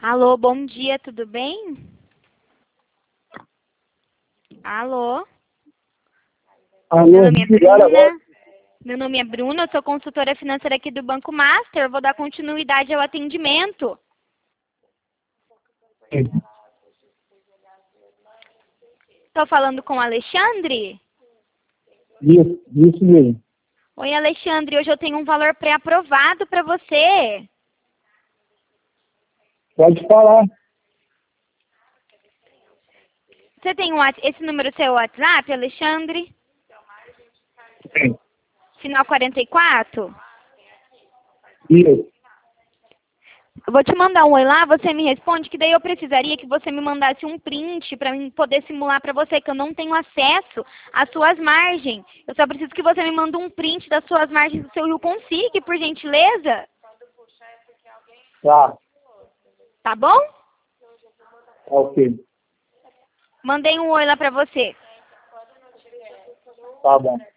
Alô, bom dia, tudo bem? Alô? Meu Alô, nome é desligaram agora. Bruna. Meu nome é Bruna, eu sou consultora financeira aqui do Banco Master. Eu vou dar continuidade ao atendimento. Estou falando com o Alexandre? Isso mesmo. Oi, Alexandre, hoje eu tenho um valor pré-aprovado para você. Pode falar. Você tem esse número seu WhatsApp, Alexandre? Sim. Final 44? Isso. Eu vou te mandar um oi lá, você me responde, que daí eu precisaria que você me mandasse um print para mim poder simular para você, que eu não tenho acesso às suas margens. Eu só preciso que você me mande um print das suas margens do seu Rio Consigue, por gentileza. Tá. Tá bom? Ok. Mandei um oi lá para você. Tá bom.